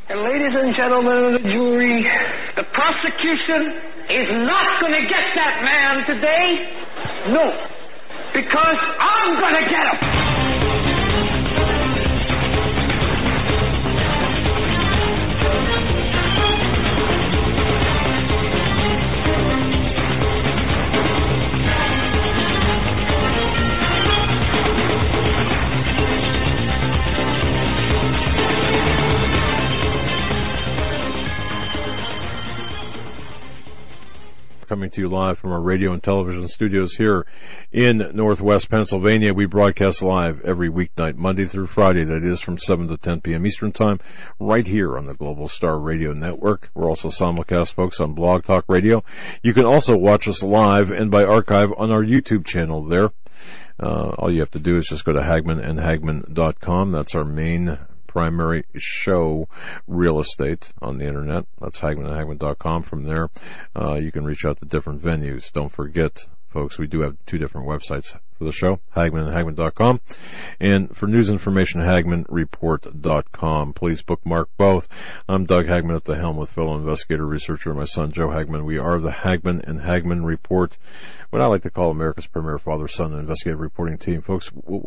And ladies and gentlemen of the jury, the prosecution is not going to get that man today. No. Because I'm going to get him. Coming to you live from our radio and television studios here in Northwest Pennsylvania. We broadcast live every weeknight, Monday through Friday, that is from 7 to 10 p.m. Eastern Time, right here on the Global Star Radio Network. We're also simulcast, folks, on Blog Talk Radio. You can also watch us live and by archive on our YouTube channel there. All you have to do is just go to HagmannandHagmann.com. That's our main primary show, real estate on the internet. That's HagmannandHagmann.com. From there, you can reach out to different venues. Don't forget, folks, we do have two different websites for the show, HagmannandHagmann.com, and for news information, HagmannReport.com. Please bookmark both. I'm Doug Hagmann at the helm with fellow investigator researcher and my son Joe Hagmann. We are the Hagmann and Hagmann Report, what I like to call America's premier father-son investigative reporting team. Folks, what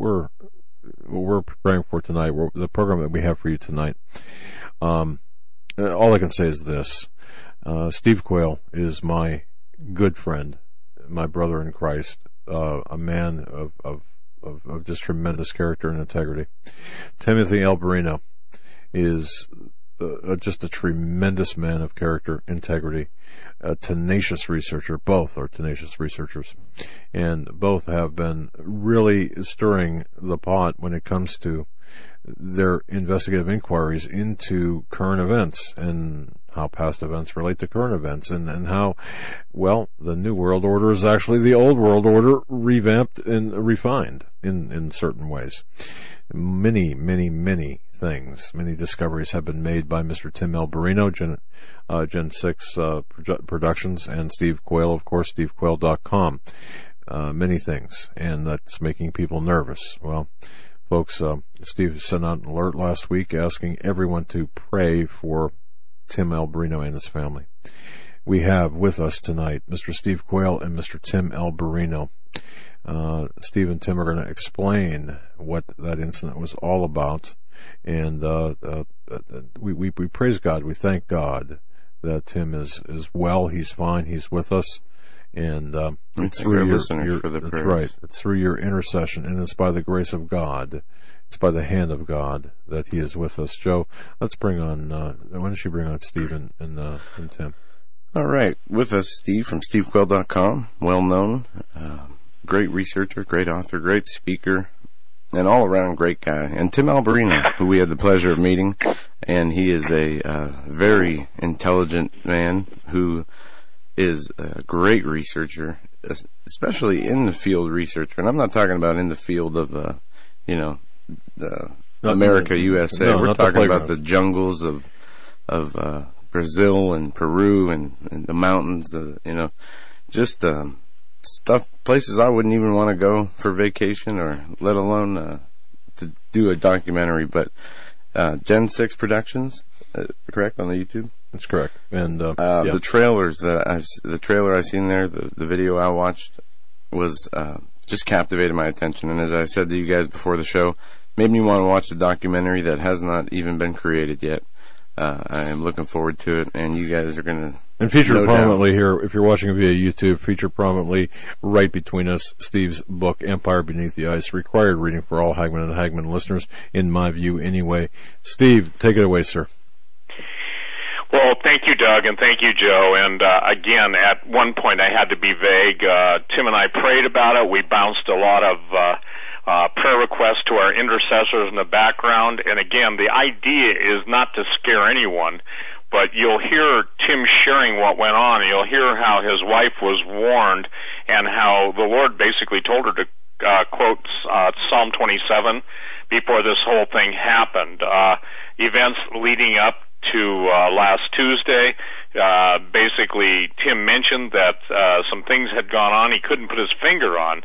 we're preparing for tonight, the program that we have for you tonight, all I can say is this. Steve Quayle is my good friend, my brother in Christ, a man of just tremendous character and integrity. Timothy Alberino is just a tremendous man of character, integrity, a tenacious researcher. Both are tenacious researchers, and both have been really stirring the pot when it comes to their investigative inquiries into current events and how past events relate to current events, and how, well, the New World Order is actually the Old World Order revamped and refined in certain ways. Many things, many discoveries have been made by Mr. Tim Alberino, Gen 6 Productions, and Steve Quayle, of course, SteveQuayle.com. Many things, and that's making people nervous. Well, folks, Steve sent out an alert last week asking everyone to pray for Tim Alberino and his family. We have with us tonight Mr. Steve Quayle and Mr. Tim Alberino. Steve and Tim are going to explain what that incident was all about, and we praise God. We thank God that Tim is well. He's fine. He's with us, and it's through your that's right. It's through your intercession, and it's by the grace of God. It's by the hand of God that he is with us. Joe, let's bring on, why don't you bring on Steve and Tim? All right. With us, Steve from SteveQuayle.com, well known, great researcher, great author, great speaker, and all around great guy. And Tim Alberino, who we had the pleasure of meeting, and he is a very intelligent man who is a great researcher, especially in the field researcher. And I'm not talking about in the field of, America, USA. No, we're talking about the jungles of Brazil and Peru and the mountains, just stuff, places I wouldn't even want to go for vacation, or let alone to do a documentary. But Gen 6 Productions, correct, on the YouTube? That's correct. And the trailers the trailer I seen there, the video I watched was just captivated my attention. And as I said to you guys before the show, made me want to watch the documentary that has not even been created yet. I am looking forward to it, and you guys are going to... And featured prominently here, if you're watching via YouTube, featured prominently right between us, Steve's book, Empire Beneath the Ice, required reading for all Hagmann and Hagmann listeners, in my view anyway. Steve, take it away, sir. Well, thank you, Doug, and thank you, Joe. And again, at one point I had to be vague. Tim and I prayed about it. We bounced a lot of prayer requests to our intercessors in the background. And again, the idea is not to scare anyone, but you'll hear Tim sharing what went on, and you'll hear how his wife was warned and how the Lord basically told her to quote Psalm 27 before this whole thing happened. Events leading up to last Tuesday, basically Tim mentioned that some things had gone on he couldn't put his finger on.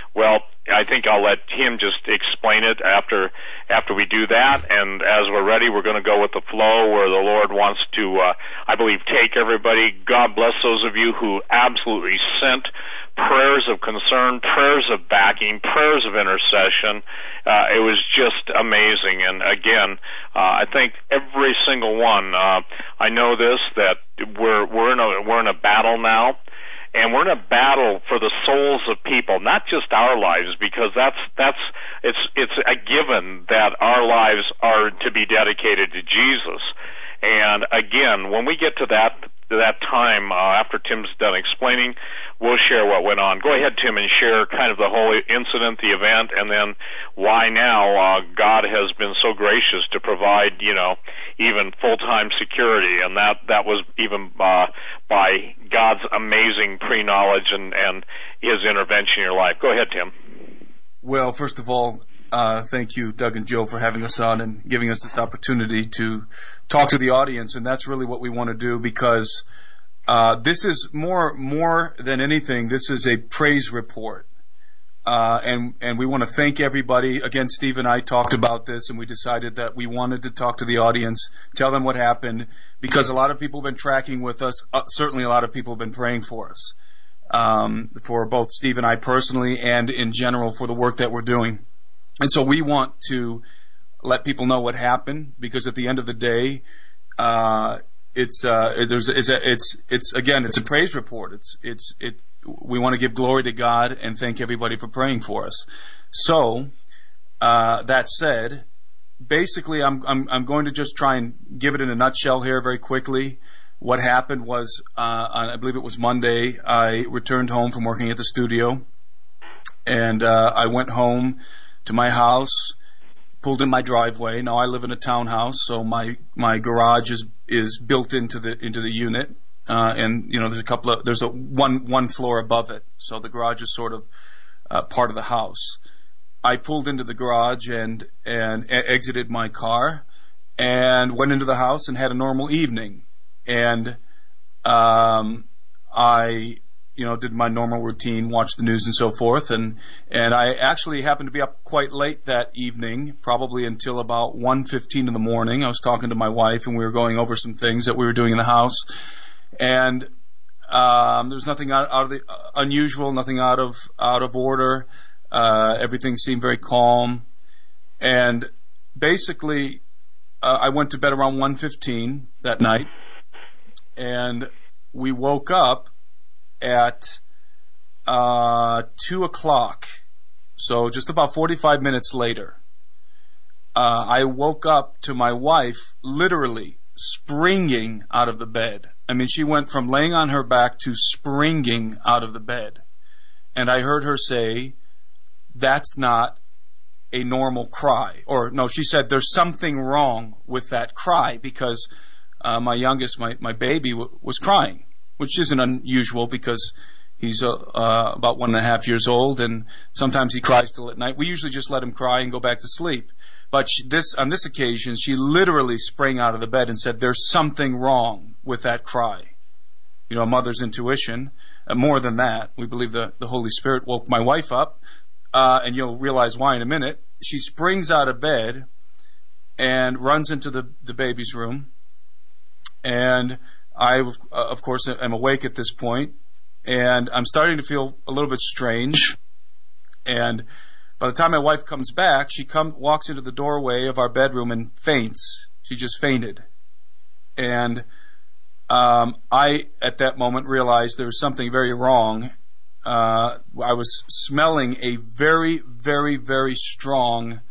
Well, I think I'll let him just explain it after we do that, and as we're ready, we're going to go with the flow where the Lord wants to, I believe, take everybody. God bless those of you who absolutely sent prayers of concern, prayers of backing, prayers of intercession. It was just amazing, and again, I think every single one. I know this, that we're in a battle now. And we're in a battle for the souls of people, not just our lives, because it's a given that our lives are to be dedicated to Jesus. And again, when we get to that time, after Tim's done explaining, we'll share what went on. Go ahead, Tim, and share kind of the whole incident, the event, and then why now God has been so gracious to provide, even full-time security, and that was even by God's amazing pre-knowledge and His intervention in your life. Go ahead, Tim. Well, first of all, thank you, Doug and Joe, for having us on and giving us this opportunity to talk to the audience, and that's really what we want to do, because this is more than anything, this is a praise report. And we want to thank everybody. Again, Steve and I talked about this, and we decided that we wanted to talk to the audience, tell them what happened, because a lot of people have been tracking with us. Certainly a lot of people have been praying for us, for both Steve and I personally and in general for the work that we're doing. And so we want to let people know what happened, because at the end of the day, it's a praise report. We want to give glory to God and thank everybody for praying for us. So, that said, basically I'm going to just try and give it in a nutshell here very quickly. What happened was, I believe it was Monday, I returned home from working at the studio, and I went home to my house, pulled in my driveway. Now I live in a townhouse, so my garage is built into the unit. And there's one floor above it, so the garage is sort of part of the house. I pulled into the garage and exited my car and went into the house and had a normal evening. And I did my normal routine, watched the news and so forth, and I actually happened to be up quite late that evening, probably until about 1:15 in the morning. I was talking to my wife, and we were going over some things that we were doing in the house. And there's nothing out of the unusual, nothing out of order. Everything seemed very calm. And basically, I went to bed around 1:15 that night, and we woke up at 2 o'clock. So just about 45 minutes later, I woke up to my wife literally springing out of the bed. I mean, she went from laying on her back to springing out of the bed. And I heard her say, "That's not a normal cry." Or, no, she said, "There's something wrong with that cry," because my youngest, my baby, was crying, which isn't unusual because he's about 1.5 years old, and sometimes he cries till at night. We usually just let him cry and go back to sleep. But on this occasion, she literally sprang out of the bed and said, "There's something wrong with that cry." A mother's intuition. More than that, we believe the Holy Spirit woke my wife up, and you'll realize why in a minute. She springs out of bed and runs into the baby's room. And I, of course, am awake at this point, and I'm starting to feel a little bit strange. And by the time my wife comes back, she walks into the doorway of our bedroom and faints. She just fainted. And I, at that moment, realized there was something very wrong. I was smelling a very, very, very strong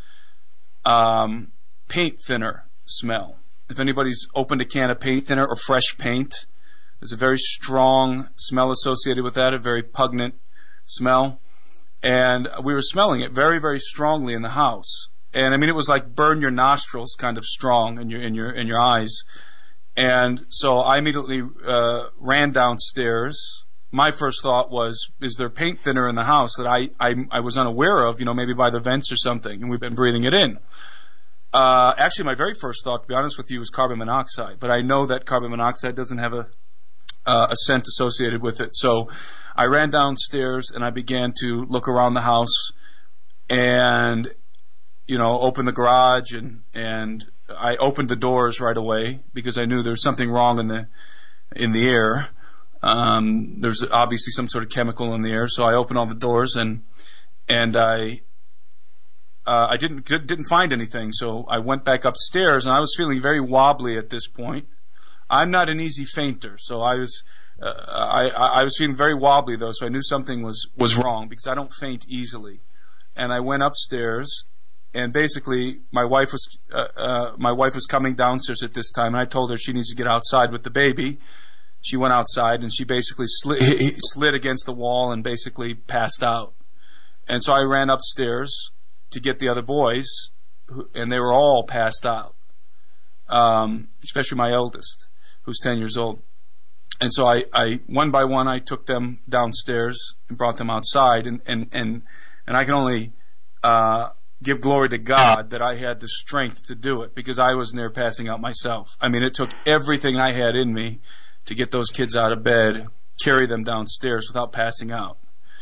paint thinner smell. If anybody's opened a can of paint thinner or fresh paint, there's a very strong smell associated with that, a very pungent smell. And we were smelling it very, very strongly in the house. And I mean, it was like burn your nostrils kind of strong in your eyes. And so I immediately ran downstairs. My first thought was, is there paint thinner in the house that I was unaware of, maybe by the vents or something, and we've been breathing it in. Actually, my very first thought, to be honest with you, was carbon monoxide. But I know that carbon monoxide doesn't have a scent associated with it. So I ran downstairs and I began to look around the house and, open the garage and I opened the doors right away because I knew there was something wrong in the air. There's obviously some sort of chemical in the air, so I opened all the doors and I didn't find anything. So I went back upstairs and I was feeling very wobbly at this point. I'm not an easy fainter, so I was feeling very wobbly though, so I knew something was wrong because I don't faint easily. And I went upstairs, and basically my wife was coming downstairs at this time, and I told her she needs to get outside with the baby. She went outside and she basically slid against the wall and basically passed out. And so I ran upstairs to get the other boys, and they were all passed out, especially my eldest, who's 10 years old. And so I one by one, I took them downstairs and brought them outside, and I can only give glory to God that I had the strength to do it, because I was near passing out myself. I mean, it took everything I had in me to get those kids out of bed, carry them downstairs without passing out.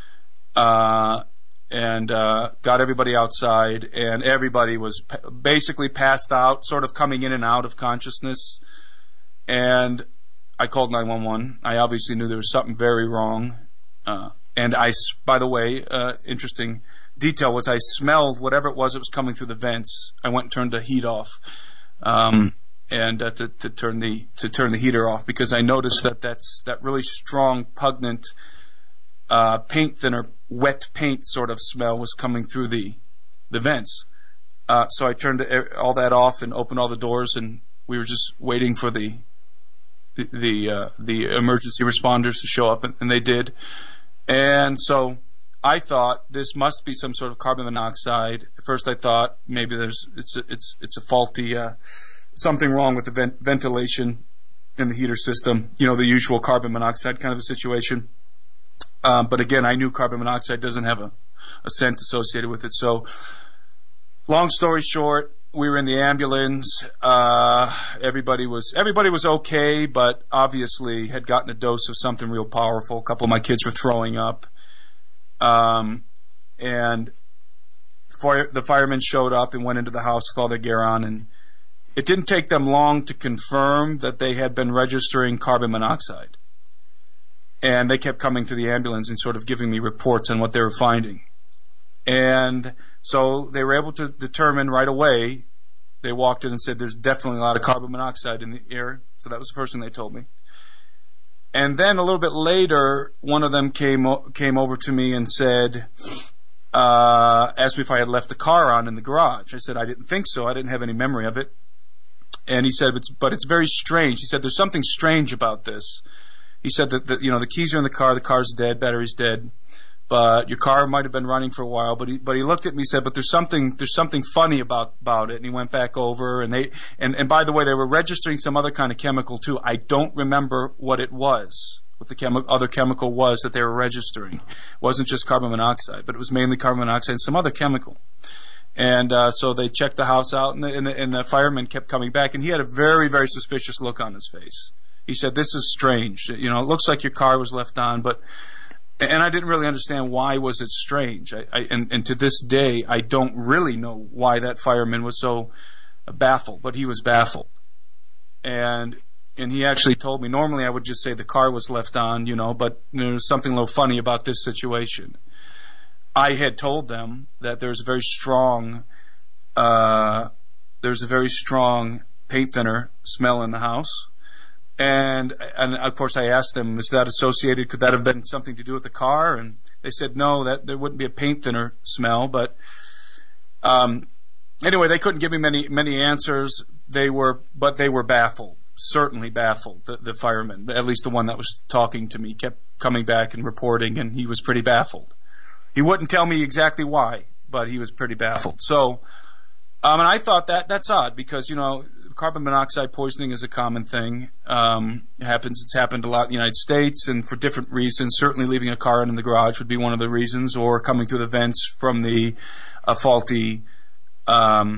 And got everybody outside, and everybody was basically passed out, sort of coming in and out of consciousness. And I called 911. I obviously knew there was something very wrong. And by the way, interesting detail was I smelled whatever it was that was coming through the vents. I went and turned the heat off, and to turn the heater off, because I noticed that really strong, pungent paint thinner, wet paint sort of smell was coming through the vents. So I turned all that off and opened all the doors, and we were just waiting for the emergency responders to show up, and they did. And so I thought this must be some sort of carbon monoxide. At first I thought maybe it's a faulty something wrong with the ventilation in the heater system, the usual carbon monoxide kind of a situation. But again, I knew carbon monoxide doesn't have a scent associated with it. So long story short, we were in the ambulance. Everybody was okay, but obviously had gotten a dose of something real powerful. A couple of my kids were throwing up. And the firemen showed up and went into the house with all their gear on, and it didn't take them long to confirm that they had been registering carbon monoxide. And they kept coming to the ambulance and sort of giving me reports on what they were finding. And so they were able to determine right away. They walked in and said, there's definitely a lot of carbon monoxide in the air. So that was the first thing they told me. And then a little bit later, one of them came over to me and said, asked me if I had left the car on in the garage. I said, I didn't think so. I didn't have any memory of it. And he said, but it's very strange. He said, there's something strange about this. He said that the keys are in the car's dead, battery's dead, but your car might have been running for a while. But he looked at me and said, but there's something funny about it. And he went back over, and by the way, they were registering some other kind of chemical too. I don't remember what it was, what the other chemical was that they were registering. It wasn't just carbon monoxide, but it was mainly carbon monoxide and some other chemical. And so they checked the house out, and the fireman kept coming back, and he had a very, very suspicious look on his face. He said, this is strange. It looks like your car was left on, and I didn't really understand why was it strange. And to this day, I don't really know why that fireman was so baffled, but he was baffled. And he actually told me, normally I would just say the car was left on, but there was something a little funny about this situation. I had told them that there's a very strong paint thinner smell in the house. And of course I asked them, is that associated, could that have been something to do with the car? And they said no, that there wouldn't be a paint thinner smell, but anyway, they couldn't give me many answers. They were baffled, certainly baffled. The fireman, at least the one that was talking to me, kept coming back and reporting, and he was pretty baffled. He wouldn't tell me exactly why, but he was pretty baffled. So, and I thought that's odd, because carbon monoxide poisoning is a common thing. It's happened a lot in the United States, and for different reasons. Certainly leaving a car in the garage would be one of the reasons, or coming through the vents from a faulty,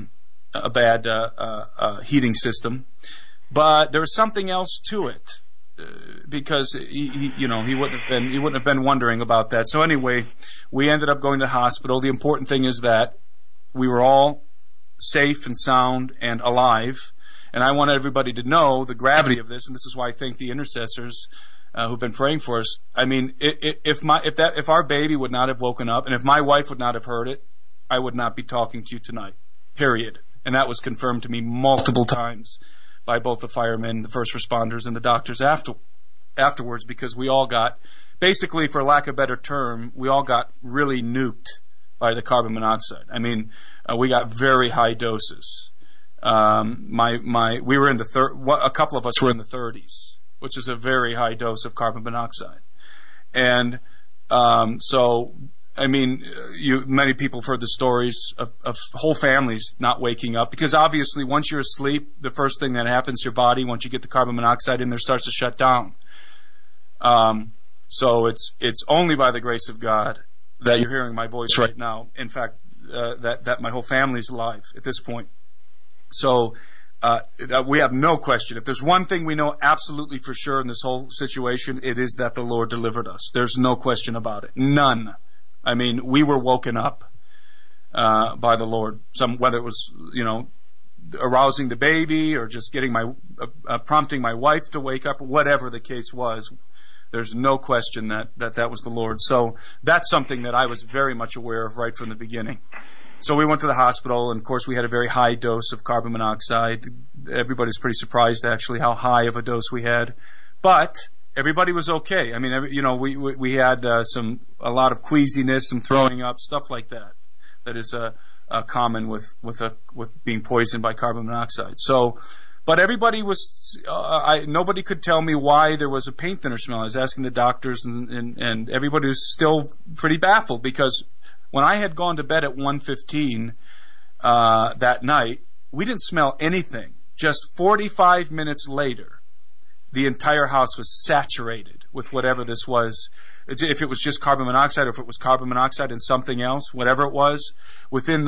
a bad heating system. But there was something else to it. he wouldn't have been wondering about that. So anyway, we ended up going to the hospital. The important thing is that we were all safe and sound and alive. And I want everybody to know the gravity of this, and this is why I thank the intercessors who've been praying for us. I mean, if our baby would not have woken up, and if my wife would not have heard it, I would not be talking to you tonight. Period. And that was confirmed to me multiple times by both the firemen, the first responders, and the doctors afterwards, because we all got, basically, for lack of a better term, we all got really nuked by the carbon monoxide. I mean, we got very high doses. We were in a couple of us were in the 30s, which is a very high dose of carbon monoxide. And, so, I mean, many people have heard the stories of whole families not waking up, because obviously once you're asleep, the first thing that happens to your body, once you get the carbon monoxide in there, starts to shut down. So it's only by the grace of God that you're hearing my voice right now. In fact, that my whole family's alive at this point. So, we have no question. If there's one thing we know absolutely for sure in this whole situation, it is that the Lord delivered us. There's no question about it. None. I mean, we were woken up, by the Lord. Whether it was, arousing the baby or just getting prompting my wife to wake up, whatever the case was, there's no question that was the Lord. So that's something that I was very much aware of right from the beginning. So we went to the hospital, and of course we had a very high dose of carbon monoxide. Everybody's pretty surprised actually how high of a dose we had, but everybody was okay. I mean, we had a lot of queasiness, some throwing up, stuff like that. That is common with being poisoned by carbon monoxide. So, but everybody was, nobody could tell me why there was a paint thinner smell. I was asking the doctors, and everybody was still pretty baffled, because when I had gone to bed at 1:15 that night, we didn't smell anything. Just 45 minutes later, the entire house was saturated with whatever this was. If it was just carbon monoxide, or if it was carbon monoxide and something else, whatever it was, within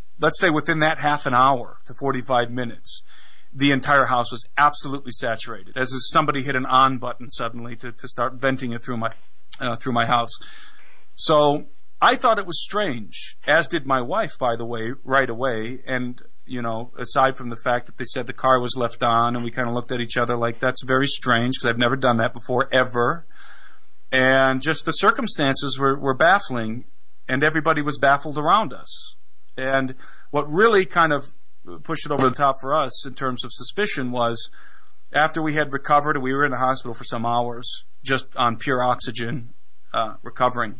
that half an hour to 45 minutes, the entire house was absolutely saturated, as if somebody hit an on button suddenly to start venting it through my house. So I thought it was strange, as did my wife, by the way, right away. And, aside from the fact that they said the car was left on, and we kind of looked at each other like, that's very strange, because I've never done that before, ever. And just the circumstances were baffling, and everybody was baffled around us. And what really kind of pushed it over the top for us in terms of suspicion was, after we had recovered, and we were in the hospital for some hours, just on pure oxygen, recovering,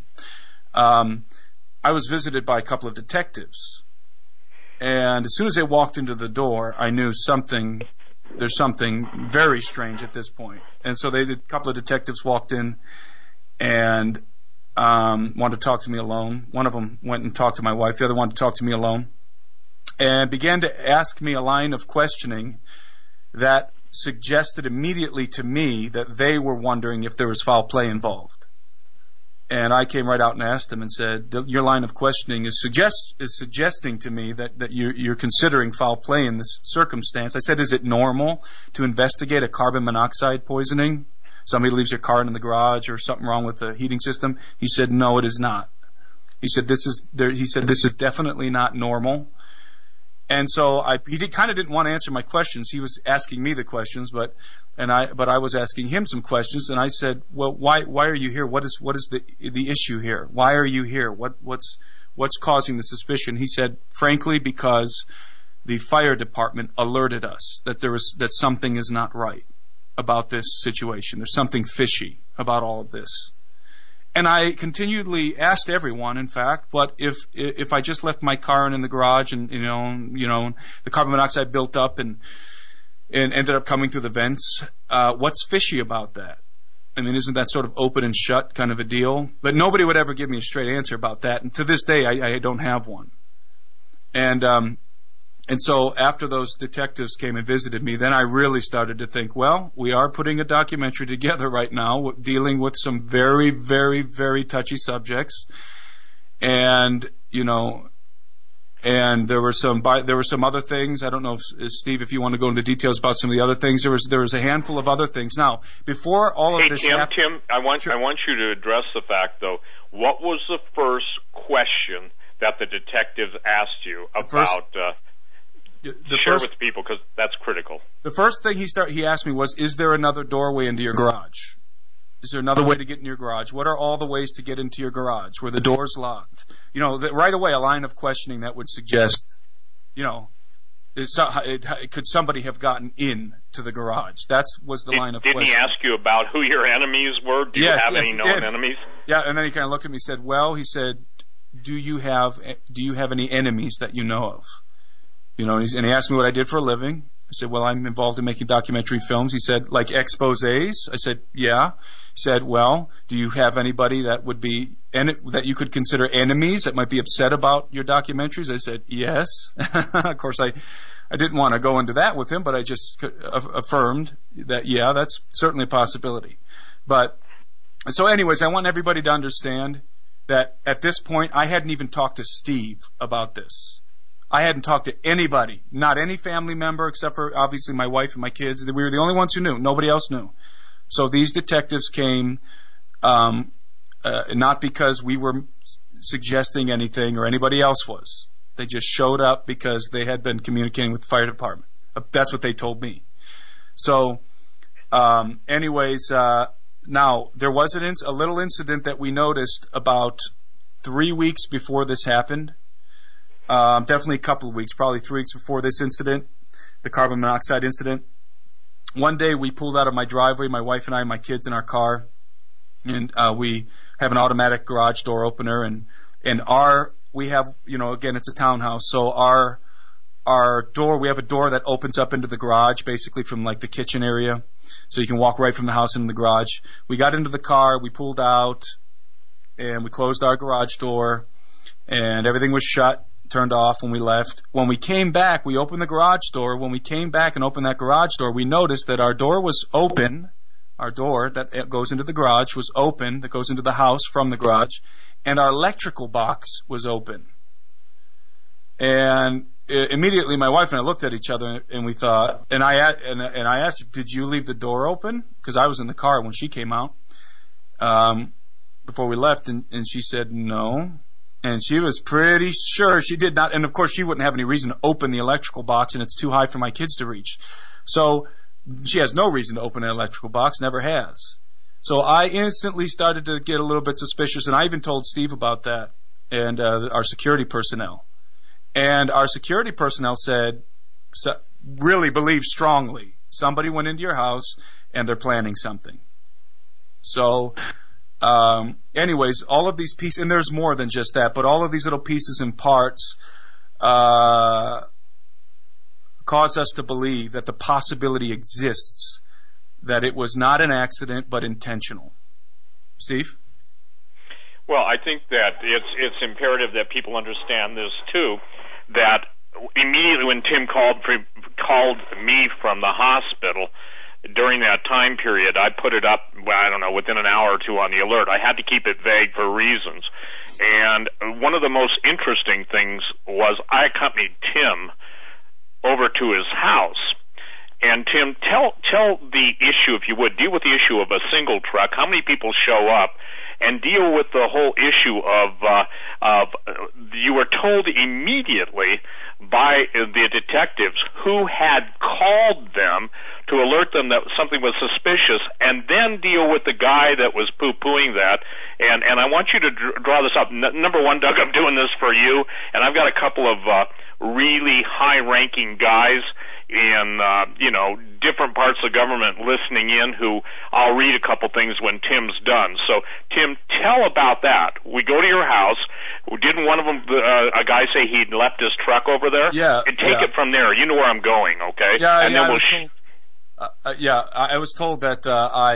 I was visited by a couple of detectives. And as soon as they walked into the door, I knew there's something very strange at this point. And so a couple of detectives walked in and wanted to talk to me alone. One of them went and talked to my wife. The other wanted to talk to me alone, and began to ask me a line of questioning that suggested immediately to me that they were wondering if there was foul play involved. And I came right out and asked them and said, your line of questioning is suggesting to me that you're considering foul play in this circumstance. I said, is it normal to investigate a carbon monoxide poisoning? Somebody leaves your car in the garage, or something wrong with the heating system? He said, no, it is not. He said, this is definitely not normal. And so he kind of didn't want to answer my questions. He was asking me the questions, but I was asking him some questions, and I said, well, why are you here? What is the issue here? Why are you here? What's causing the suspicion? He said, frankly, because the fire department alerted us that something is not right about this situation. There's something fishy about all of this. And I continually asked everyone, in fact, but if I just left my car in the garage, and the carbon monoxide built up and ended up coming through the vents, what's fishy about that? I mean, isn't that sort of open and shut kind of a deal? But nobody would ever give me a straight answer about that, and to this day, I don't have one. And so after those detectives came and visited me, then I really started to think, well, we are putting a documentary together right now dealing with some very, very, very touchy subjects. And, And there were some other things. I don't know if Steve, if you want to go into details about some of the other things. There was a handful of other things. Now, before all of this happened, Tim, I want you to address the fact though. What was the first question that the detectives asked you about? Share with people because that's critical. The first thing he asked me was, "Is there another doorway into your garage? Is there another way to get in your garage? What are all the ways to get into your garage? Were the doors locked?" You know, right away, a line of questioning that would suggest, you know, could somebody have gotten in to the garage? That was the line of questioning. Didn't he ask you about who your enemies were? Do you have any known enemies? Yeah, and then he kind of looked at me and said, "Well," he said, do you have any enemies that you know of?" You know, and he asked me what I did for a living. I said, "Well, I'm involved in making documentary films." He said, "Like exposés?" I said, "Yeah." He said, "Well, do you have anybody that would be that you could consider enemies that might be upset about your documentaries?" I said, "Yes." Of course, I didn't want to go into that with him, but I just affirmed that, yeah, that's certainly a possibility. But so, anyways, I want everybody to understand that at this point, I hadn't even talked to Steve about this. I hadn't talked to anybody, not any family member, except for obviously my wife and my kids. We were the only ones who knew. Nobody else knew. So these detectives came not because we were suggesting anything or anybody else was. They just showed up because they had been communicating with the fire department. That's what they told me. So, anyways, now there was a little incident that we noticed about 3 weeks before this happened. Definitely a couple of weeks, probably 3 weeks before this incident, the carbon monoxide incident. One day we pulled out of my driveway, my wife and I, my kids in our car, and we have an automatic garage door opener, and we have, you know, again, it's a townhouse, so our door, we have a door that opens up into the garage, basically from like the kitchen area, so you can walk right from the house into the garage. We got into the car, we pulled out, and we closed our garage door, and everything was shut, turned off when we left. When we came back, we opened the garage door. When we came back and opened that garage door, we noticed that our door was open. Our door that goes into the garage was open, that goes into the house from the garage, and our electrical box was open. And immediately my wife and I looked at each other and we thought, and I asked her, "Did you leave the door open?" Because I was in the car when she came out before we left, and she said no. And she was pretty sure she did not. And of course, she wouldn't have any reason to open the electrical box, and it's too high for my kids to reach. So she has no reason to open an electrical box, never has. So I instantly started to get a little bit suspicious, and I even told Steve about that and our security personnel. And our security personnel really believed strongly somebody went into your house and they're planning something. So anyways, all of these pieces, and there's more than just that, but all of these little pieces and parts cause us to believe that the possibility exists that it was not an accident but intentional. Steve? Well, I think that it's imperative that people understand this too, that immediately when Tim called me from the hospital, during that time period, I put it up, I don't know, within an hour or two on the alert. I had to keep it vague for reasons. And one of the most interesting things was I accompanied Tim over to his house. And Tim, tell the issue, if you would, deal with the issue of a single truck, how many people show up, and deal with the whole issue of you were told immediately by the detectives who had called them to alert them that something was suspicious, and then deal with the guy that was poo-pooing that. And I want you to draw this up. Number one, Doug, I'm doing this for you, and I've got a couple of really high-ranking guys in different parts of government listening in who I'll read a couple things when Tim's done. So, Tim, tell about that. We go to your house. Didn't one of them, a guy, say he'd left his truck over there? Yeah. And take it from there. You know where I'm going, okay? Yeah, and then we'll I was told that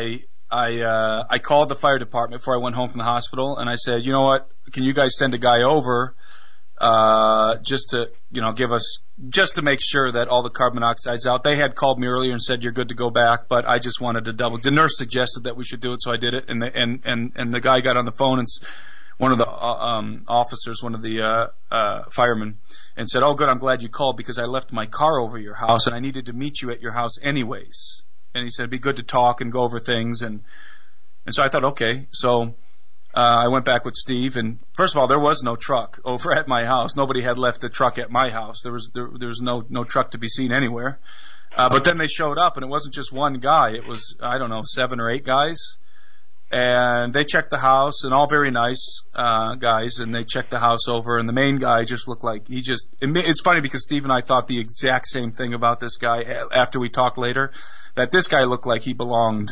I called the fire department before I went home from the hospital, and I said, "You know what? Can you guys send a guy over just to just to make sure that all the carbon monoxide's out?" They had called me earlier and said you're good to go back, but I just wanted to double. The nurse suggested that we should do it, so I did it, and the guy got on the phone and one of the officers, one of the firemen, and said, "Oh, good, I'm glad you called because I left my car over your house and I needed to meet you at your house anyways." And he said, "It'd be good to talk and go over things." And so I thought, okay. So I went back with Steve, and first of all, there was no truck over at my house. Nobody had left the truck at my house. There was no truck to be seen anywhere. But then they showed up, and it wasn't just one guy. It was, 7 or 8 guys. And they checked the house, and all very nice guys, and they checked the house over, and the main guy just looked like it's funny because Steve and I thought the exact same thing about this guy after we talked later, that this guy looked like he belonged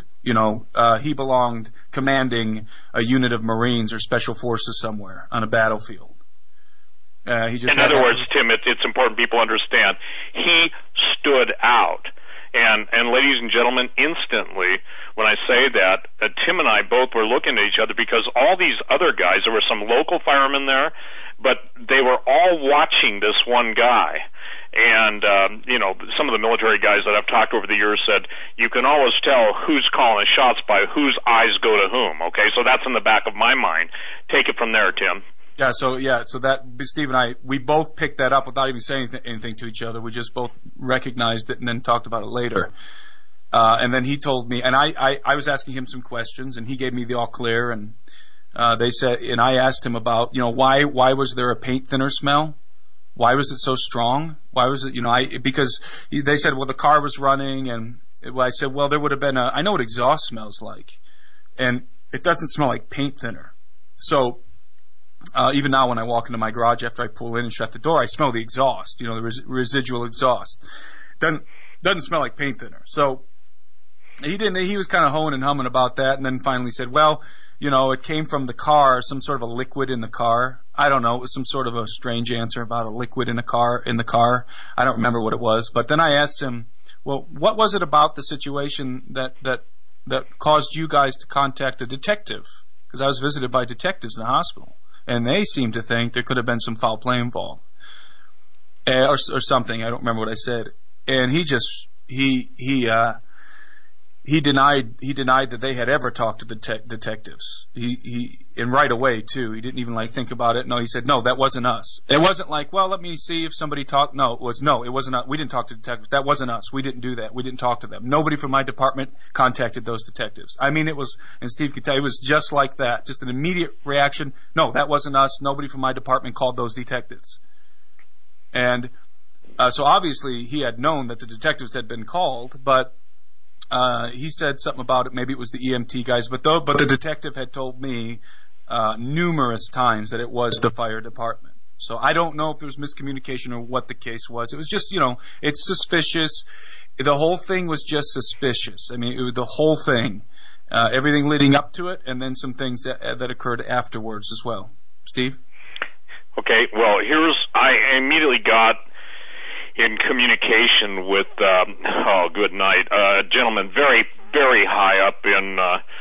commanding a unit of Marines or Special Forces somewhere on a battlefield. In other words, Tim, it's important people understand. He stood out. And ladies and gentlemen, instantly, when I say that, Tim and I both were looking at each other because all these other guys, there were some local firemen there, but they were all watching this one guy. And, some of the military guys that I've talked to over the years said, you can always tell who's calling shots by whose eyes go to whom, okay? So that's in the back of my mind. Take it from there, Tim. So that Steve and I, we both picked that up without even saying anything to each other. We just both recognized it and then talked about it later. And then he told me, and I was asking him some questions, and he gave me the all clear. And they said, and I asked him about, why was there a paint thinner smell? Why was it so strong? Why was it, because they said, well, the car was running, and I said, well, there would have been I know what exhaust smells like, and it doesn't smell like paint thinner. So. Even now when I walk into my garage after I pull in and shut the door, I smell the exhaust, the residual exhaust. Doesn't smell like paint thinner. So he was kind of hoeing and humming about that, and then finally said, well, it came from the car, some sort of a liquid in the car. I don't know, it was some sort of a strange answer about a liquid in the car. I don't remember what it was. But then I asked him, well, what was it about the situation that caused you guys to contact a detective? Because I was visited by detectives in the hospital. And they seemed to think there could have been some foul play involved, or something. I don't remember what I said. And he denied that they had ever talked to the detectives. And right away too. He didn't even think about it. No, he said, no, that wasn't us. It wasn't like, well, let me see if somebody talked. No, it wasn't us. We didn't talk to detectives. That wasn't us. We didn't do that. We didn't talk to them. Nobody from my department contacted those detectives. I mean, it was, and Steve could tell you, it was just like that. Just an immediate reaction. No, that wasn't us. Nobody from my department called those detectives. And, so obviously he had known that the detectives had been called, but, he said something about it. Maybe it was the EMT guys, but the detective had told me numerous times that it was the fire department. So I don't know if there was miscommunication or what the case was. It was just, it's suspicious. The whole thing was just suspicious. I mean, it was the whole thing, everything leading up to it, and then some things that occurred afterwards as well. Steve? Okay. Well, I immediately got in communication with, good night, a gentleman very, very high up in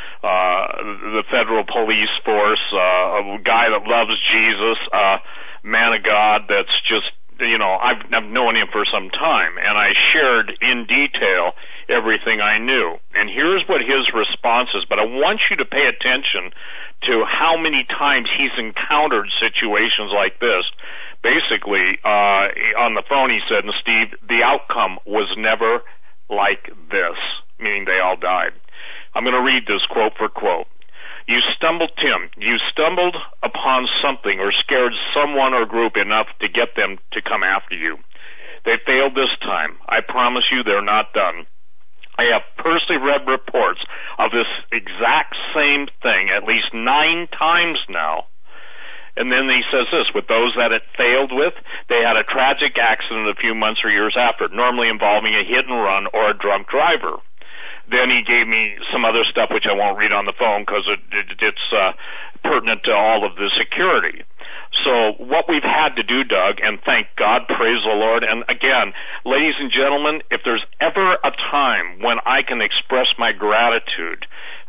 the federal police force, a guy that loves Jesus, man of God that's just, I've known him for some time, and I shared in detail everything I knew. And here's what his response is, but I want you to pay attention to how many times he's encountered situations like this. Basically, on the phone he said, and Steve, the outcome was never like this, meaning they all died. I'm going to read this quote for quote. Tim, you stumbled upon something or scared someone or group enough to get them to come after you. They failed this time. I promise you they're not done. I have personally read reports of this exact same thing at least 9 times now. And then he says this, with those that it failed with, they had a tragic accident a few months or years after, normally involving a hit and run or a drunk driver. Then he gave me some other stuff, which I won't read on the phone because it's pertinent to all of the security. So what we've had to do, Doug, and thank God, praise the Lord, and again, ladies and gentlemen, if there's ever a time when I can express my gratitude,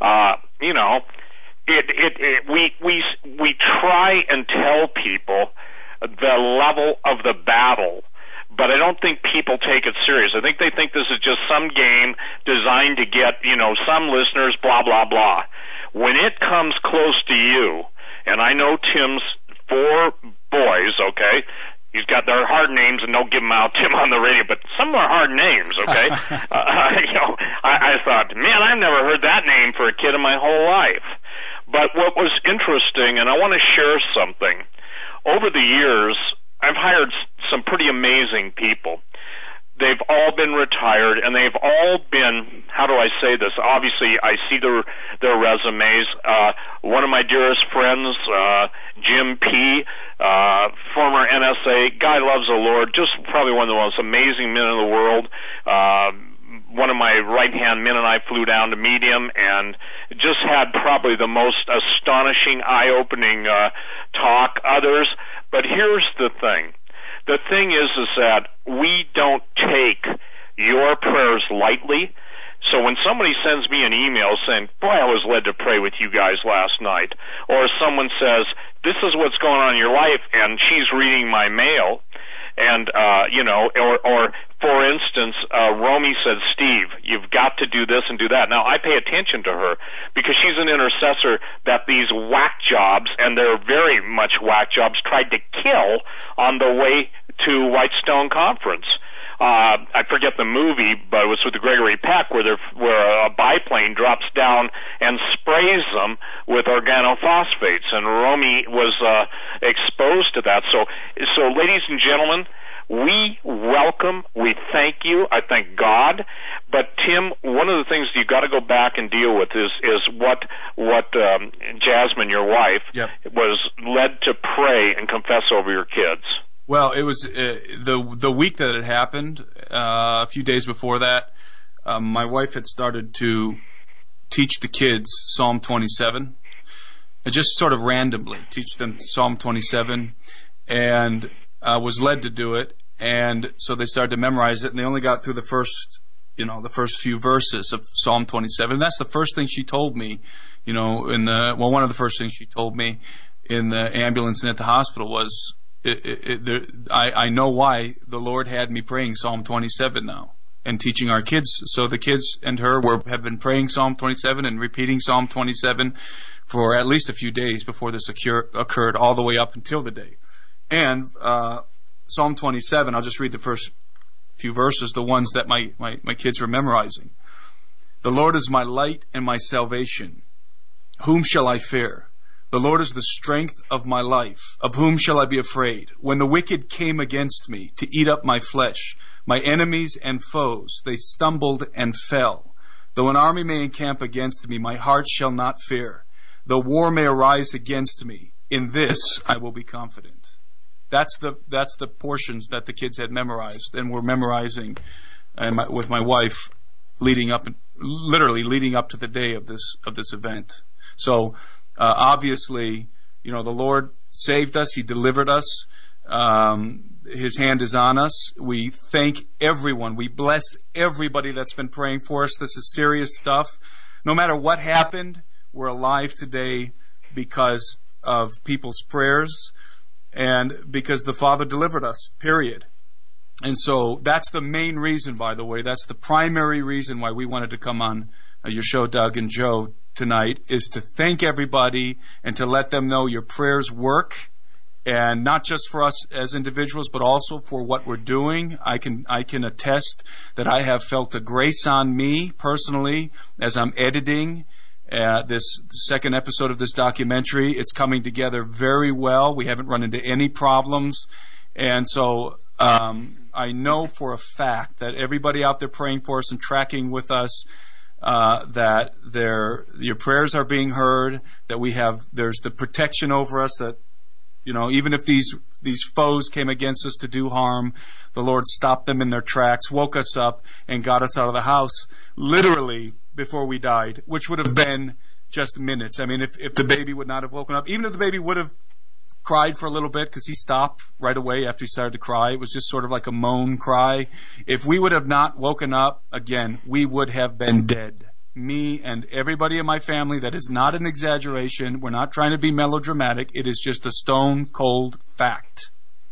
we try and tell people the level of the battle, but I don't think people take it serious. I think they think this is just some game designed to get, some listeners, blah, blah, blah. When it comes close to you, And I know Tim's 4 boys, okay? He's got their hard names, and don't give them out, Tim, on the radio, but some are hard names, okay? I thought, man, I've never heard that name for a kid in my whole life. But what was interesting, and I want to share something, over the years, I've hired some pretty amazing people. They've all been retired, and they've all been, how do I say this? Obviously, I see their resumes. One of my dearest friends, Jim P., former NSA, guy loves the Lord, just probably one of the most amazing men in the world. One of my right-hand men and I flew down to meet him and just had probably the most astonishing, eye-opening talk. Others, but here's the thing. The thing is that we don't take your prayers lightly. So when somebody sends me an email saying, boy, I was led to pray with you guys last night, or someone says, this is what's going on in your life, and she's reading my mail, and, or for instance, Romy said, Steve, you've got to do this and do that. Now, I pay attention to her because she's an intercessor that these whack jobs, and they're very much whack jobs, tried to kill on the way to Whitestone Conference. I forget the movie, but it was with the Gregory Peck where a biplane drops down and sprays them with organophosphates, and Romy was exposed to that. So, ladies and gentlemen, we welcome, we thank you, I thank God. But Tim, one of the things you've got to go back and deal with is what Jasmine, your wife, was led to pray and confess over your kids. Well, it was the week that it happened. A few days before that, my wife had started to teach the kids Psalm 27, just sort of randomly teach them Psalm 27, and was led to do it. And so they started to memorize it, and they only got through the first few verses of Psalm 27. And that's the first thing she told me, one of the first things she told me in the ambulance and at the hospital was, I know why the Lord had me praying Psalm 27 now and teaching our kids. So the kids and her have been praying Psalm 27 and repeating Psalm 27 for at least a few days before this occurred, all the way up until the day. And Psalm 27, I'll just read the first few verses, the ones that my kids were memorizing. The Lord is my light and my salvation. Whom shall I fear? The Lord is the strength of my life. Of whom shall I be afraid? When the wicked came against me to eat up my flesh, my enemies and foes, they stumbled and fell. Though an army may encamp against me, my heart shall not fear. Though war may arise against me, in this I will be confident. That's the portions that the kids had memorized and were memorizing, and with my wife, literally leading up to the day of this event. So obviously, the Lord saved us. He delivered us. His hand is on us. We thank everyone. We bless everybody that's been praying for us. This is serious stuff. No matter what happened, we're alive today because of people's prayers and because the Father delivered us, period. And so that's the main reason, by the way. That's the primary reason why we wanted to come on your show, Doug and Joe, tonight, is to thank everybody and to let them know your prayers work, and not just for us as individuals, but also for what we're doing. I can attest that I have felt a grace on me personally as I'm editing this second episode of this documentary. It's coming together very well. We haven't run into any problems, and so I know for a fact that everybody out there praying for us and tracking with us, that your prayers are being heard, that there's the protection over us, that even if these foes came against us to do harm, the Lord stopped them in their tracks, woke us up, and got us out of the house literally before we died, which would have been just minutes. I mean, if the baby would not have woken up, even if the baby would have cried for a little bit, because he stopped right away after he started to cry. It was just sort of like a moan cry. If we would have not woken up, again, we would have been dead. Me and everybody in my family. That is not an exaggeration. We're not trying to be melodramatic. It is just a stone cold fact.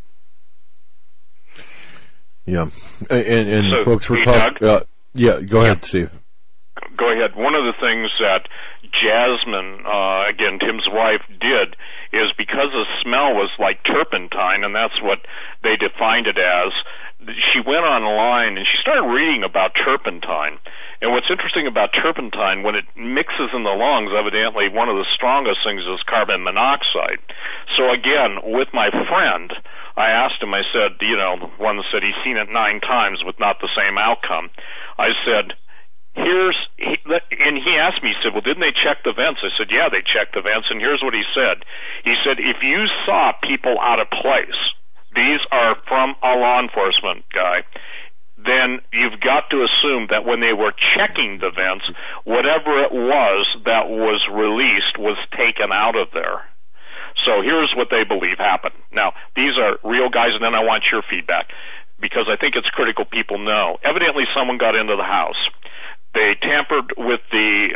Yeah. And so, folks, we're talking... go ahead, Steve. Go ahead. One of the things that Jasmine, again, Tim's wife, did is because the smell was like turpentine, and that's what they defined it as. She went online and she started reading about turpentine. And what's interesting about turpentine, when it mixes in the lungs, evidently one of the strongest things is carbon monoxide. So again, with my friend, I asked him, I said, the one that said he's seen it 9 times with not the same outcome. I said, and he asked me, he said, well, didn't they check the vents? I said, yeah, they checked the vents, and here's what he said. He said, if you saw people out of place, these are from a law enforcement guy, then you've got to assume that when they were checking the vents, whatever it was that was released was taken out of there. So here's what they believe happened. Now, these are real guys, and then I want your feedback, because I think it's critical people know. Evidently, someone got into the house. They tampered with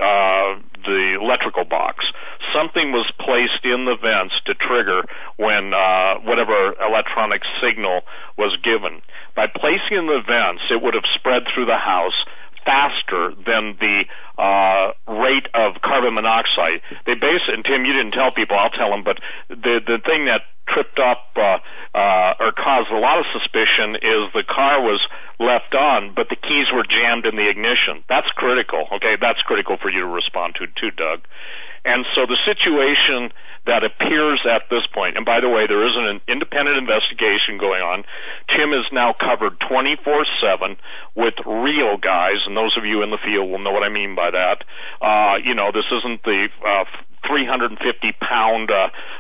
the electrical box. Something was placed in the vents to trigger when whatever electronic signal was given. By placing in the vents, it would have spread through the house faster than the rate of carbon monoxide. They base it, and Tim, you didn't tell people, I'll tell them, but the thing that tripped up or caused a lot of suspicion is the car was left on, but the keys were jammed in the ignition. That's critical, okay? That's critical for you to respond to, too, Doug. And so the situation that appears at this point, and by the way, there is an independent investigation going on. Tim is now covered 24/7 with real guys, and those of you in the field will know what I mean by that. This isn't the 350-pound,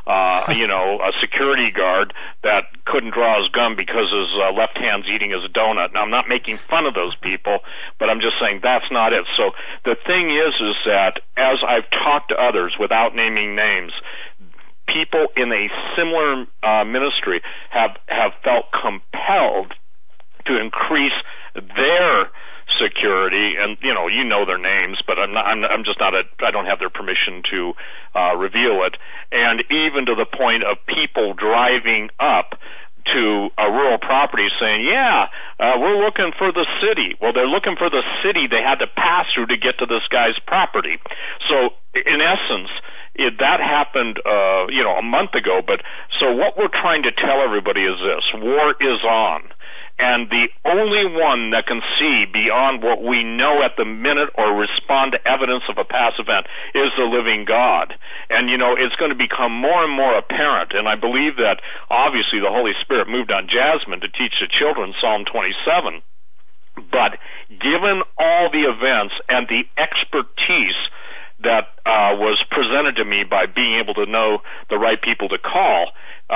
a security guard that couldn't draw his gun because his left hand's eating his donut. Now, I'm not making fun of those people, but I'm just saying that's not it. So the thing is that as I've talked to others without naming names, people in a similar ministry have felt compelled to increase their security, and you know their names, but I'm just not I don't have their permission to reveal it, and even to the point of people driving up to a rural property saying, we're looking for the city. Well, they're looking for the city they had to pass through to get to this guy's property. So in essence, that happened, a month ago. But so what we're trying to tell everybody is this: war is on. And the only one that can see beyond what we know at the minute or respond to evidence of a past event is the living God. And, it's going to become more and more apparent. And I believe that, obviously, the Holy Spirit moved on Jasmine to teach the children Psalm 27. But given all the events and the expertise that was presented to me by being able to know the right people to call,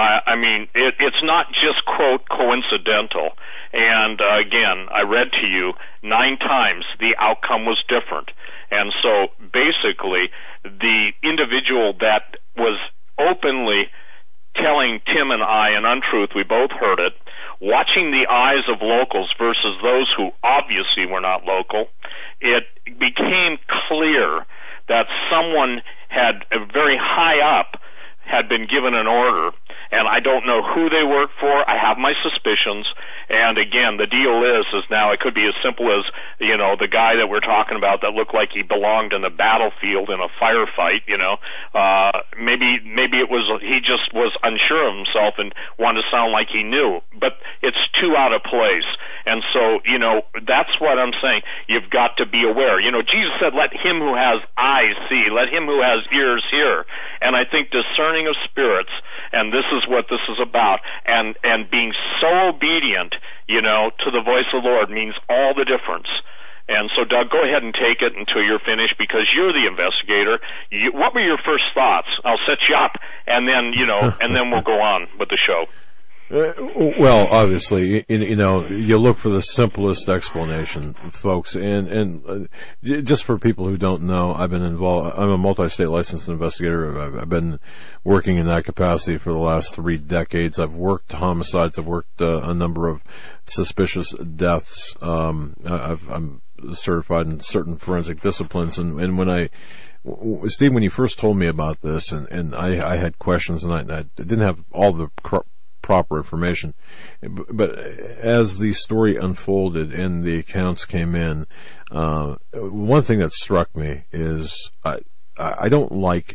it's not just, quote, coincidental. And again, I read to you 9 times the outcome was different. And so basically, the individual that was openly telling Tim and I an untruth, we both heard it, watching the eyes of locals versus those who obviously were not local, it became clear that someone had very high up had been given an order, and I don't know who they work for. I have my suspicions, and again, the deal is now it could be as simple as, the guy that we're talking about that looked like he belonged in the battlefield in a firefight, maybe it was, he just was unsure of himself and wanted to sound like he knew, but it's too out of place. And so, that's what I'm saying. You've got to be aware. Jesus said, let him who has eyes see, let him who has ears hear. And I think discerning of spirits, and this is what this is about, and being so obedient, to the voice of the Lord means all the difference. And so, Doug, go ahead and take it until you're finished, because you're the investigator. What were your first thoughts? I'll set you up, and then, and then we'll go on with the show. Well, obviously, you look for the simplest explanation, folks, and just for people who don't know, I've been involved. I'm a multi-state licensed investigator. I've been working in that capacity for the last 3 decades. I've worked homicides. I've worked a number of suspicious deaths. I'm certified in certain forensic disciplines, and Steve, when you first told me about this, and I had questions, and I didn't have all the proper information, but as the story unfolded and the accounts came in, one thing that struck me is I don't like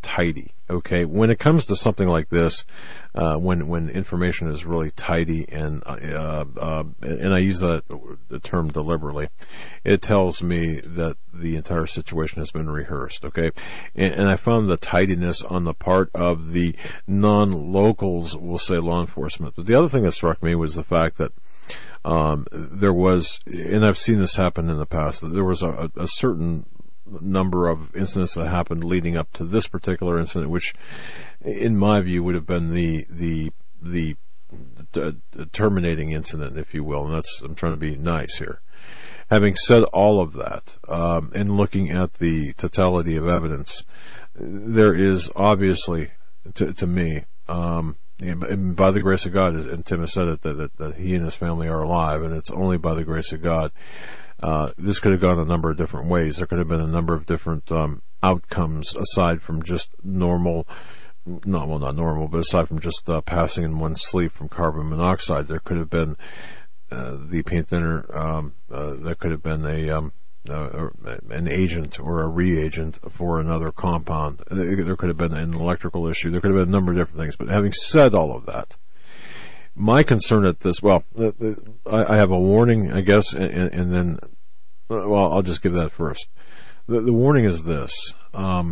tidy. Okay, when it comes to something like this, when information is really tidy, and I use the term deliberately, it tells me that the entire situation has been rehearsed. Okay, and I found the tidiness on the part of the non-locals, we'll say law enforcement. But the other thing that struck me was the fact that there was, and I've seen this happen in the past, that there was a certain number of incidents that happened leading up to this particular incident, which, in my view, would have been the terminating incident, if you will. And I'm trying to be nice here. Having said all of that, and looking at the totality of evidence, there is obviously, to me, and by the grace of God, and Tim has said it, that he and his family are alive, and it's only by the grace of God. This could have gone a number of different ways. There could have been a number of different outcomes aside from just not normal, but aside from just passing in one's sleep from carbon monoxide. There could have been the paint thinner. There could have been an agent or a reagent for another compound. There could have been an electrical issue. There could have been a number of different things. But having said all of that, my concern at this, I have a warning, I guess, and then, I'll just give that first. The warning is this, or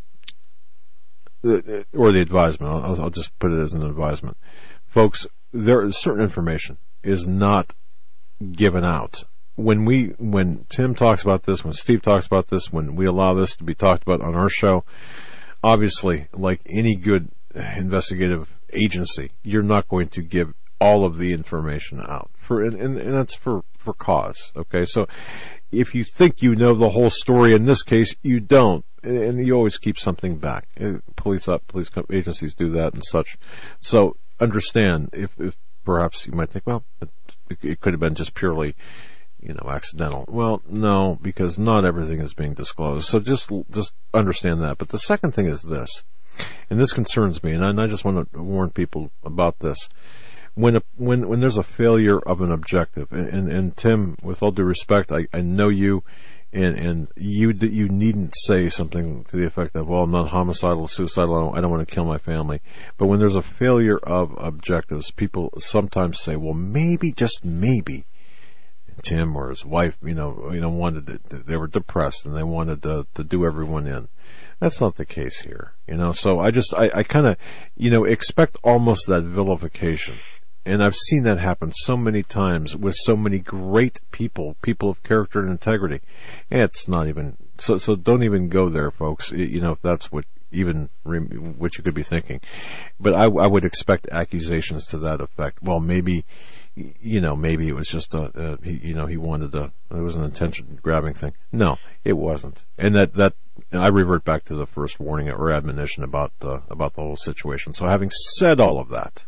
the advisement. I'll just put it as an advisement. Folks, there is certain information is not given out. When Tim talks about this, when Steve talks about this, when we allow this to be talked about on our show, obviously, like any good investigative agency, you're not going to give all of the information out and that's for cause. Okay, so if you think you know the whole story, in this case you don't, and you always keep something back. Police agencies do that and such. So understand if perhaps you might think, well, it could have been just purely, accidental. Well, no, because not everything is being disclosed. So just understand that. But the second thing is this. And this concerns me, and I just want to warn people about this. When there's a failure of an objective, and Tim, with all due respect, I know you, and you needn't say something to the effect of, well, I'm not homicidal, suicidal, I don't want to kill my family. But when there's a failure of objectives, people sometimes say, well, maybe, just maybe, Tim or his wife, wanted they were depressed and they wanted to do everyone in. That's not the case here, So I kind of, expect almost that vilification, and I've seen that happen so many times with so many great people of character and integrity. And it's not even so. Don't even go there, folks. If that's what you could be thinking. But I would expect accusations to that effect. Well, maybe. Maybe it was just he wanted to. It was an attention grabbing thing. No, it wasn't. And that I revert back to the first warning or admonition about the whole situation. So having said all of that,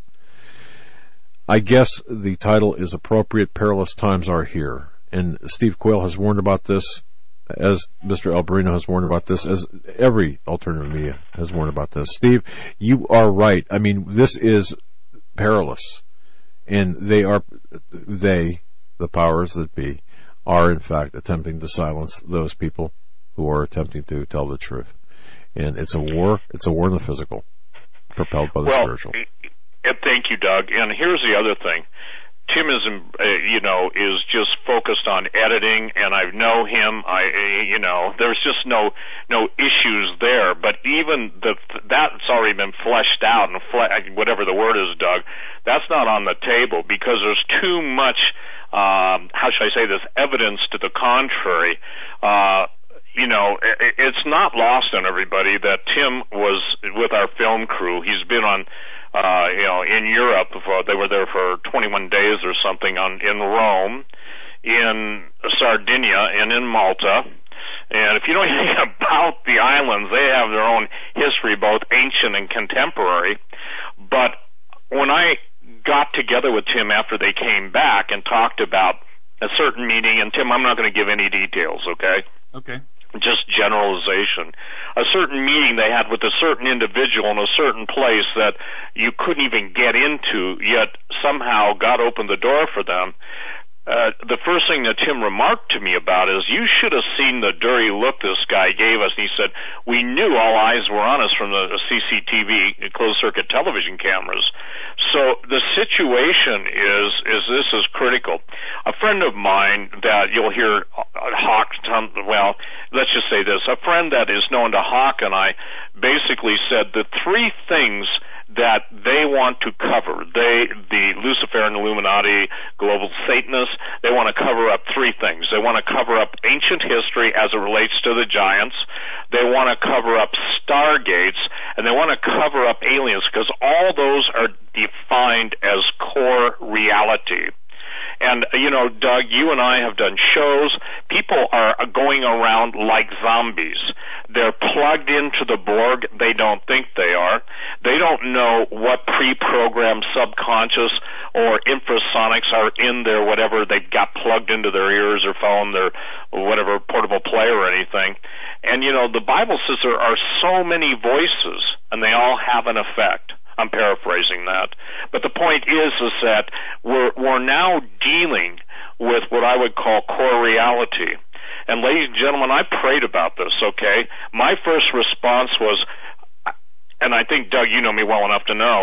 I guess the title is appropriate. Perilous times are here, and Steve Quayle has warned about this, as Mr. Alberino has warned about this, as every alternative media has warned about this. Steve, you are right. I mean, this is perilous. And the powers that be, are in fact attempting to silence those people who are attempting to tell the truth. And it's a war in the physical, propelled by the spiritual. Thank you, Doug. And here's the other thing. Tim is just focused on editing, and I know him. There's just no issues there. But even that's already been fleshed out, and whatever the word is, Doug, that's not on the table because there's too much. How should I say this? Evidence to the contrary. It's not lost on everybody that Tim was with our film crew. He's been on. In Europe, they were there for 21 days or something in Rome, in Sardinia, and in Malta. And if you know anything about the islands, they have their own history, both ancient and contemporary. But when I got together with Tim after they came back and talked about a certain meeting, and Tim, I'm not going to give any details, okay? Okay. Just generalization. A certain meeting they had with a certain individual in a certain place that you couldn't even get into, yet somehow God opened the door for them. the first thing that Tim remarked to me about is, you should have seen the dirty look this guy gave us. And he said, we knew all eyes were on us from the CCTV, closed-circuit television cameras. So the situation is this is critical. A friend of mine that you'll hear Hawk, well, let's just say this. A friend that is known to Hawk and I basically said the three things that they want to cover. The Luciferian Illuminati, global Satanists, they want to cover up three things. They want to cover up ancient history as it relates to the giants. They want to cover up stargates, and they want to cover up aliens, because all those are defined as core reality. And, you know, Doug, you and I have done shows. People are going around like zombies. They're plugged into the Borg. They don't think they are. They don't know what pre-programmed subconscious or infrasonics are in their whatever they've got plugged into their ears or phone, their whatever portable player or anything. And, you know, the Bible says there are so many voices, and they all have an effect. I'm paraphrasing that. But the point is that we're now dealing with what I would call core reality. And ladies and gentlemen, I prayed about this, okay? My first response was, and I think, Doug, you know me well enough to know,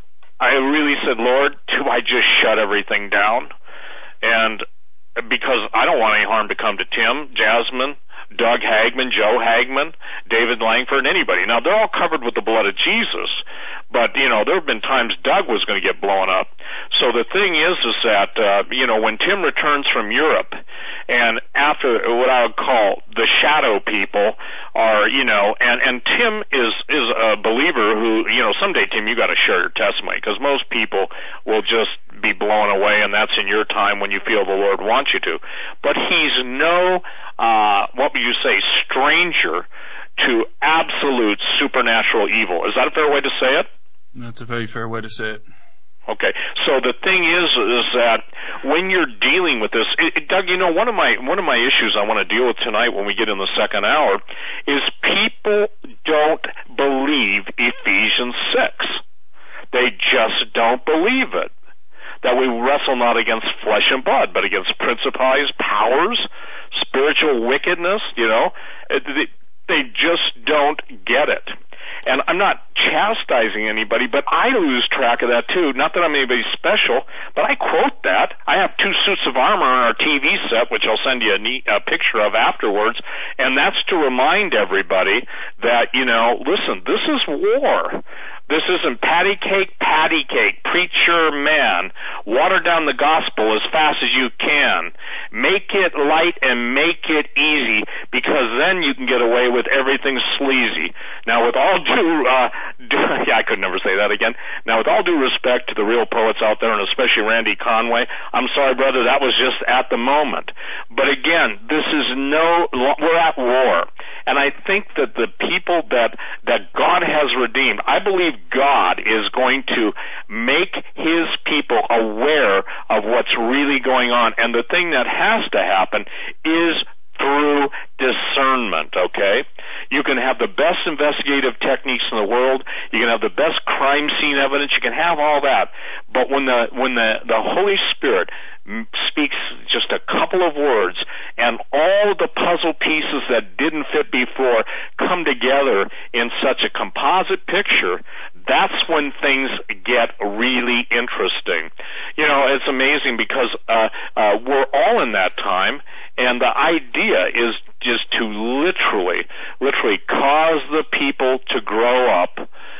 I really said, Lord, do I just shut everything down? And because I don't want any harm to come to Tim, Jasmine, Doug Hagman, Joe Hagman, David Langford, anybody. Now, they're all covered with the blood of Jesus, but, you know, there have been times Doug was going to get blown up. So the thing is that, you know, when Tim returns from Europe, and after what I would call the shadow people are, you know, and Tim is a believer who, you know, someday, Tim, you got to share your testimony, because most people will just be blown away, and that's in your time when you feel the Lord wants you to. But he's no, what would you say, stranger to absolute supernatural evil. Is that a fair way to say it? That's a very fair way to say it. Okay, so the thing is that when you're dealing with this, Doug, you know, one of my issues I want to deal with tonight when we get in the second hour is people don't believe Ephesians 6. They just don't believe it. That we wrestle not against flesh and blood, but against principalities, powers, spiritual wickedness, you know. They just don't get it. And I'm not chastising anybody, but I lose track of that too. Not that I'm anybody special, but I quote that. I have 2 suits of armor on our TV set, which I'll send you a picture of afterwards, and that's to remind everybody that, you know, listen, this is war. This isn't patty cake, preacher man. Water down the gospel as fast as you can. Make it light and make it easy, because then you can get away with everything sleazy. Now, with all due, I could never say that again. Now, with all due respect to the real poets out there, and especially Randy Conway, I'm sorry, brother, that was just at the moment. But again, this is we're at war. And I think that the people that God has redeemed, I believe God is going to make his people aware of what's really going on. And the thing that has to happen is through discernment, okay? You can have the best investigative techniques in the world. You can have the best crime scene evidence. You can have all that. But when the Holy Spirit speaks just a couple of words and all the puzzle pieces that didn't fit before come together in such a composite picture, that's when things get really interesting. You know, it's amazing because we're all in that time. And the idea is just to literally cause the people to grow up,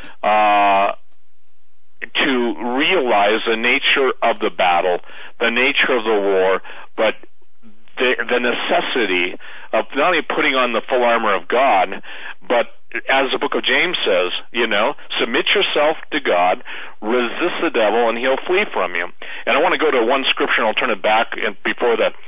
to realize the nature of the battle, the nature of the war, but the necessity of not only putting on the full armor of God, but as the book of James says, you know, submit yourself to God, resist the devil, and he'll flee from you. And I want to go to one scripture, and I'll turn it back before the,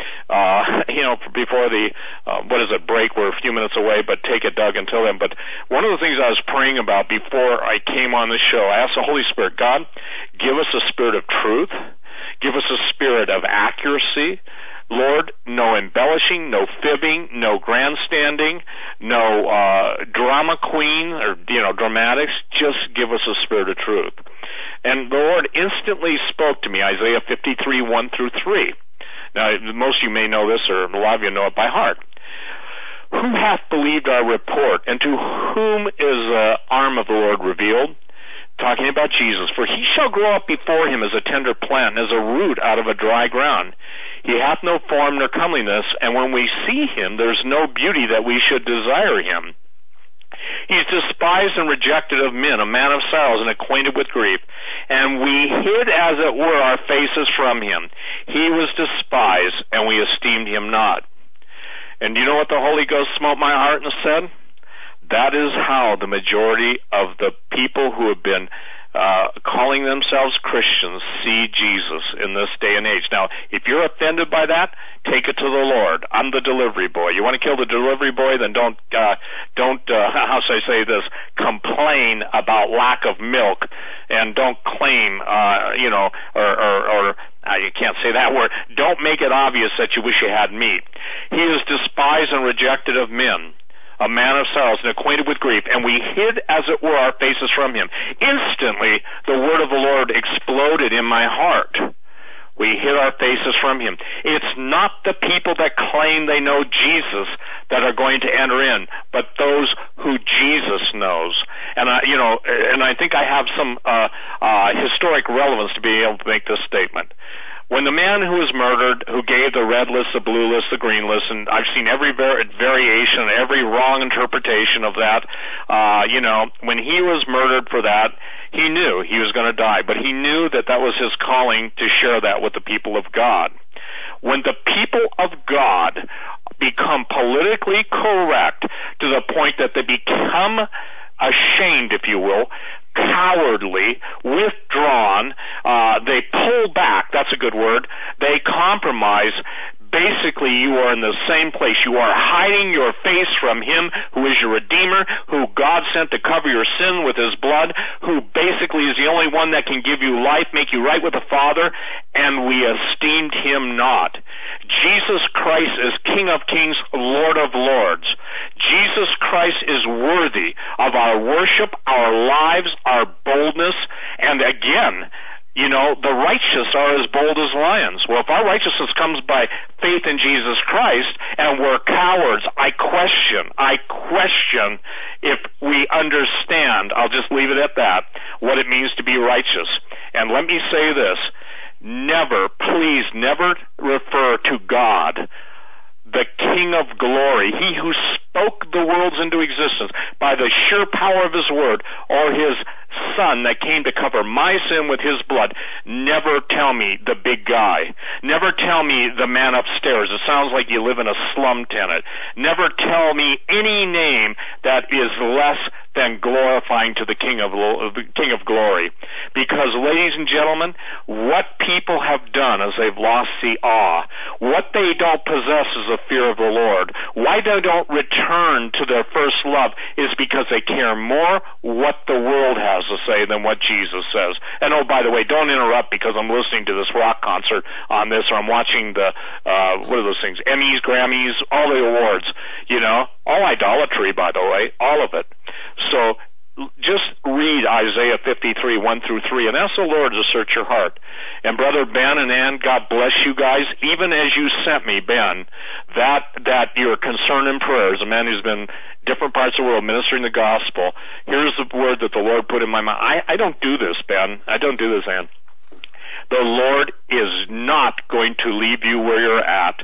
what is it, break? We're a few minutes away, but take it, Doug, until then. But one of the things I was praying about before I came on this show, I asked the Holy Spirit, God, give us a spirit of truth, give us a spirit of accuracy. Lord, no embellishing, no fibbing, no grandstanding, no drama queen or, you know, dramatics. Just give us a spirit of truth. And the Lord instantly spoke to me, Isaiah 53, 1 through 3. Now, most of you may know this, or a lot of you know it by heart. Who hath believed our report, and to whom is the arm of the Lord revealed? Talking about Jesus. For he shall grow up before him as a tender plant, and as a root out of a dry ground. He hath no form nor comeliness, and when we see him, there's no beauty that we should desire him. He's despised and rejected of men, a man of sorrows and acquainted with grief. And we hid, as it were, our faces from him. He was despised, and we esteemed him not. And do you know what the Holy Ghost smote my heart and said? That is how the majority of the people who have been calling themselves Christians see Jesus in this day and age. Now, if you're offended by that, take it to the Lord. I'm the delivery boy. You want to kill the delivery boy? Then don't how should I say this? Complain about lack of milk, and don't claim, you can't say that word. Don't make it obvious that you wish you had meat. He is despised and rejected of men, a man of sorrows and acquainted with grief, and we hid, as it were, our faces from him. Instantly, the word of the Lord exploded in my heart. We hid our faces from him. It's not the people that claim they know Jesus that are going to enter in, but those who Jesus knows. And I think I have some historic relevance to be able to make this statement. When the man who was murdered, who gave the red list, the blue list, the green list, and I've seen every variation, every wrong interpretation of that, when he was murdered for that, he knew he was going to die, but he knew that that was his calling to share that with the people of God. When the people of God become politically correct to the point that they become ashamed, if you will, cowardly, withdrawn, they pull back, that's a good word, they compromise, basically you are in the same place. You are hiding your face from him who is your Redeemer, who God sent to cover your sin with his blood, who basically is the only one that can give you life, make you right with the Father, and we esteemed him not. Jesus Christ is King of Kings, Lord of Lords. Jesus Christ is worthy of our worship, our lives, our boldness, and again, the righteous are as bold as lions. Well, if our righteousness comes by faith in Jesus Christ and we're cowards, I question if we understand, I'll just leave it at that, what it means to be righteous. And let me say this, please never refer to God, the King of glory, he who spoke the worlds into existence by the sure power of his word, or his Son that came to cover my sin with his blood. Never tell me the big guy. Never tell me the man upstairs. It sounds like you live in a slum tenant. Never tell me any name that is less than glorifying to the King of glory. Because, ladies and gentlemen, what people have done is they've lost the awe. What they don't possess is the fear of the Lord. Why they don't return to their first love is because they care more what the world has to say than what Jesus says. And oh, by the way, don't interrupt because I'm listening to this rock concert on this, or I'm watching the, what are those things, Emmys, Grammys, all the awards, all idolatry, by the way, all of it. So just read Isaiah 53, 1 through 3, and ask the Lord to search your heart. And Brother Ben and Ann, God bless you guys. Even as you sent me, Ben, that your concern and prayers, a man who's been different parts of the world ministering the gospel, here's the word that the Lord put in my mind. I don't do this, Ben. I don't do this, Ann. The Lord is not going to leave you where you're at,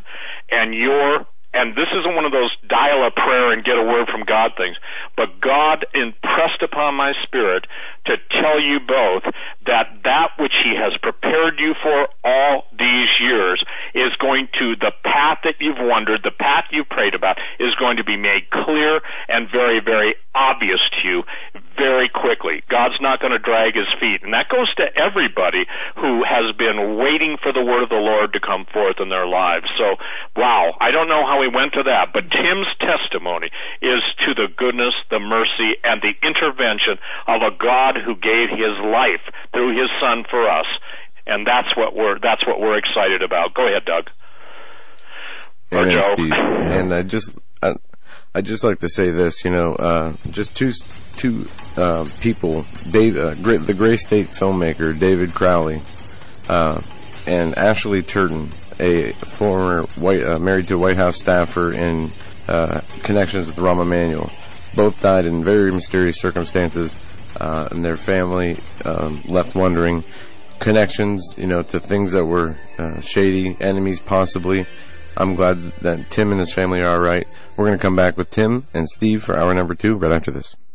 and this isn't one of those dial a prayer and get a word from God things, but God impressed upon my spirit to tell you both that which he has prepared you for all these years is going to, the path that you've wondered, the path you've prayed about, is going to be made clear and very, very obvious to you very quickly. God's not going to drag his feet. And that goes to everybody who has been waiting for the word of the Lord to come forth in their lives. So, wow, I don't know how he went to that, but Tim's testimony is to the goodness, the mercy, and the intervention of a God who gave his life through his Son for us. And that's what we're excited about. Go ahead, Doug. Or Joe. Steve. And I just like to say this, just two people, the Gray State filmmaker David Crowley and Ashley Turton. a former married to a White House staffer and connections with Rahm Emanuel. Both died in very mysterious circumstances, and their family left wondering. Connections, to things that were shady, enemies possibly. I'm glad that Tim and his family are all right. We're going to come back with Tim and Steve for hour number 2 right after this.